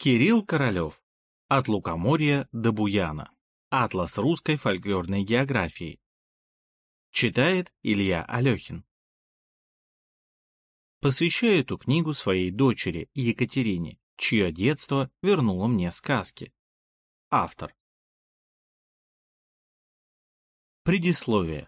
Кирилл Королев. От Лукоморья до Буяна. Атлас русской фольклорной географии. Читает Илья Алехин. Посвящаю эту книгу своей дочери Екатерине, чье детство вернуло мне сказки. Автор. Предисловие.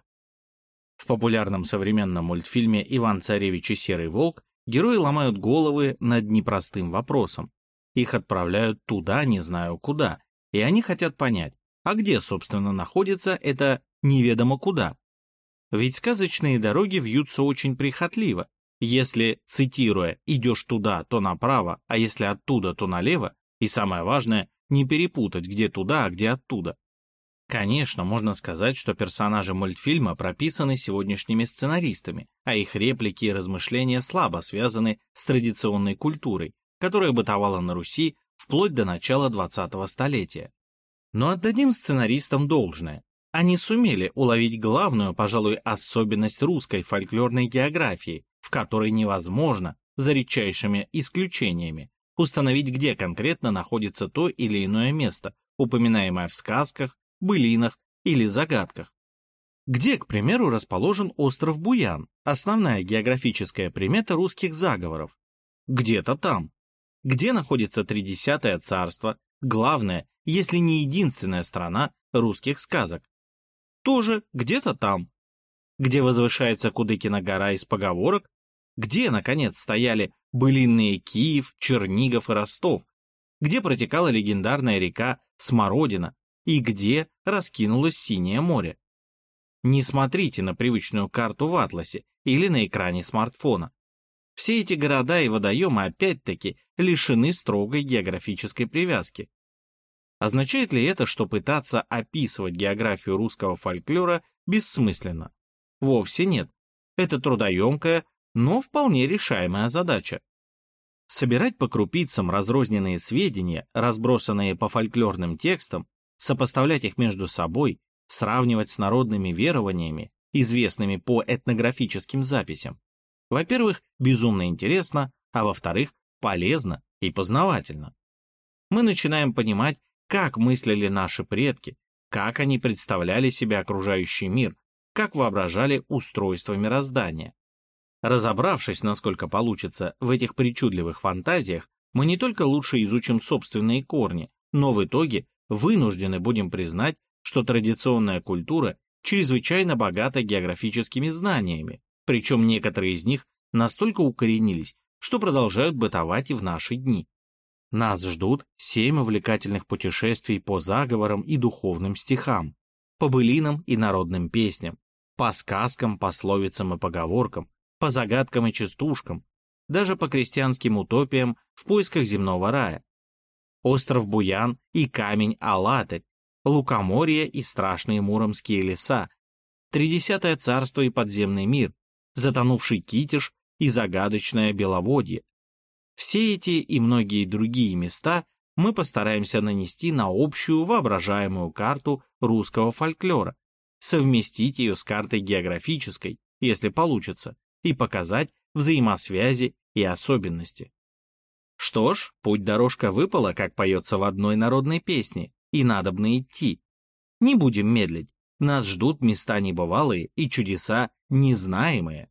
В популярном современном мультфильме «Иван-царевич и серый волк» герои ломают головы над непростым вопросом. Их отправляют туда, не знаю куда, и они хотят понять, а где, собственно, находится это неведомо куда. Ведь сказочные дороги вьются очень прихотливо. Если, цитируя, идешь туда, то направо, а если оттуда, то налево, и самое важное, не перепутать, где туда, а где оттуда. Конечно, можно сказать, что персонажи мультфильма прописаны сегодняшними сценаристами, а их реплики и размышления слабо связаны с традиционной культурой, которая бытовала на Руси вплоть до начала 20-го столетия. Но отдадим сценаристам должное. Они сумели уловить главную, пожалуй, особенность русской фольклорной географии, в которой невозможно, за редчайшими исключениями, установить, где конкретно находится то или иное место, упоминаемое в сказках, былинах или загадках. Где, к примеру, расположен остров Буян, основная географическая примета русских заговоров? Где-то там. Где находится Тридесятое царство, главная, если не единственная страна русских сказок? Тоже где-то там. Где возвышается Кудыкина гора из поговорок? Где, наконец, стояли былинные Киев, Чернигов и Ростов? Где протекала легендарная река Смородина? И где раскинулось Синее море? Не смотрите на привычную карту в атласе или на экране смартфона. Все эти города и водоемы опять-таки лишены строгой географической привязки. Означает ли это, что пытаться описывать географию русского фольклора бессмысленно? Вовсе нет. Это трудоемкая, но вполне решаемая задача. Собирать по крупицам разрозненные сведения, разбросанные по фольклорным текстам, сопоставлять их между собой, сравнивать с народными верованиями, известными по этнографическим записям. Во-первых, безумно интересно, а во-вторых, полезно и познавательно. Мы начинаем понимать, как мыслили наши предки, как они представляли себе окружающий мир, как воображали устройство мироздания. Разобравшись, насколько получится, в этих причудливых фантазиях, мы не только лучше изучим собственные корни, но в итоге вынуждены будем признать, что традиционная культура чрезвычайно богата географическими знаниями, причем некоторые из них настолько укоренились, что продолжают бытовать и в наши дни. Нас ждут 7 увлекательных путешествий по заговорам и духовным стихам, по былинам и народным песням, по сказкам, пословицам и поговоркам, по загадкам и частушкам, даже по крестьянским утопиям в поисках земного рая. Остров Буян и камень Алатырь, Лукоморье и страшные муромские леса, Тридесятое царство и подземный мир, затонувший Китеж и загадочное Беловодье. Все эти и многие другие места мы постараемся нанести на общую воображаемую карту русского фольклора, совместить ее с картой географической, если получится, и показать взаимосвязи и особенности. Что ж, путь-дорожка выпала, как поется в одной народной песне, и надобно идти. Не будем медлить, нас ждут места небывалые и чудеса незнаемые.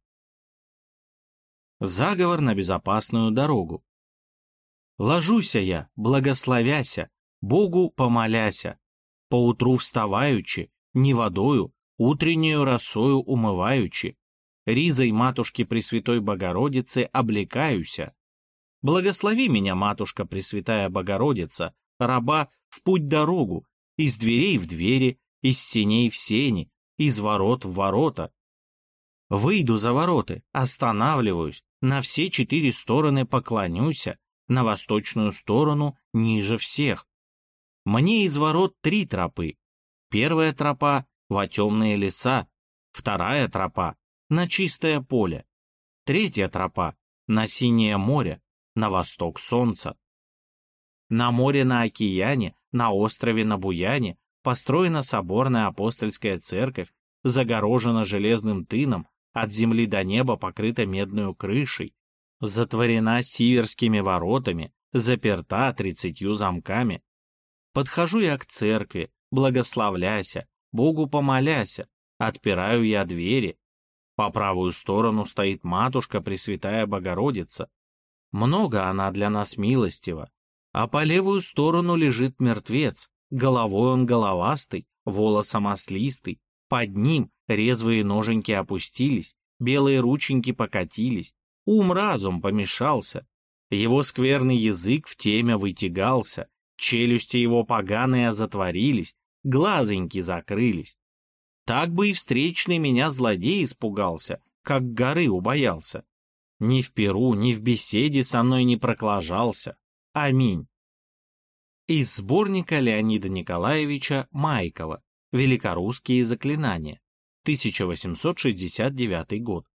Заговор на безопасную дорогу. Ложуся я, благословяся, Богу помоляся, поутру вставаючи, не водою, утреннюю росою умываючи, ризой матушки Пресвятой Богородицы облекаюся. Благослови меня, матушка Пресвятая Богородица, раба в путь-дорогу, из дверей в двери, из сеней в сени, из ворот в ворота. Выйду за вороты, останавливаюсь, на все 4 стороны поклонюся, на восточную сторону ниже всех. Мне из ворот 3 тропы. Первая тропа во темные леса, вторая тропа на чистое поле, третья тропа на синее море, на восток солнца. На море, на океане, на острове, на Буяне построена соборная апостольская церковь, загорожена железным тыном, от земли до неба покрыта медную крышей, затворена сиверскими воротами, заперта 30 замками. Подхожу я к церкви, благословляся, Богу помоляся, отпираю я двери. По правую сторону стоит матушка Пресвятая Богородица. Много она для нас милостива. А по левую сторону лежит мертвец, головой он головастый, волосом ослистый, под ним резвые ноженьки опустились, белые рученьки покатились, ум-разум помешался, его скверный язык в темя вытягался, челюсти его поганые затворились, глазоньки закрылись. Так бы и встречный меня злодей испугался, как горы убоялся. Ни в пиру, ни в беседе со мной не проклажался. Аминь. Из сборника Леонида Николаевича Майкова «Великорусские заклинания», 1869 год.